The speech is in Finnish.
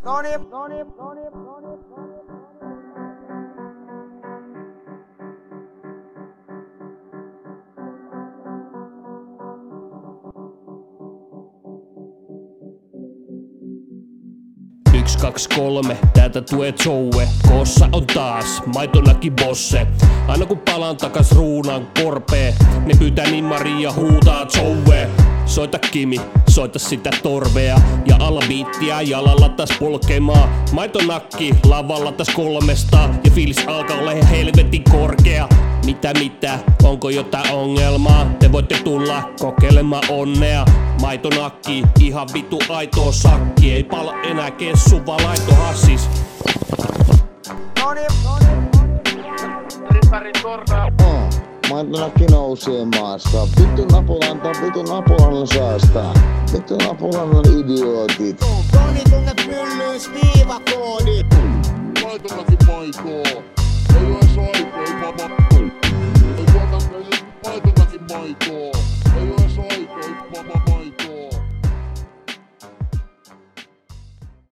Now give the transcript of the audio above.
Yks, kaks, kolme, täältä tulee Joe. Koossa on taas maitonaki bosse. Aina kun palaan takas ruunan korpee, ne pyytää nimmari ja huutaa Joe. Soita Kimi, soita sitä torvea. Ja alabiittiä jalalla täs polkemaa. Maitonakki lavalla täs 300. Ja fiilis alkaa olla ihan helvetin korkea. Mitä, onko jotain ongelmaa? Te voitte tulla kokeilemaan onnea. Maitonakki, ihan vitu aitoa sakki. Ei pala enää kessu, vaan laito hassis. Rimpäri tornaa. Maitonakki nousee maasta. Vittu Napulanta, vittu Napulalla säästää. Vittu Napulan idiootit. Toni tunne pyllyys viivakoodi. Maitonakki maitoa. Ei oo edes aitoa, ei tuota maitonakki maitoa.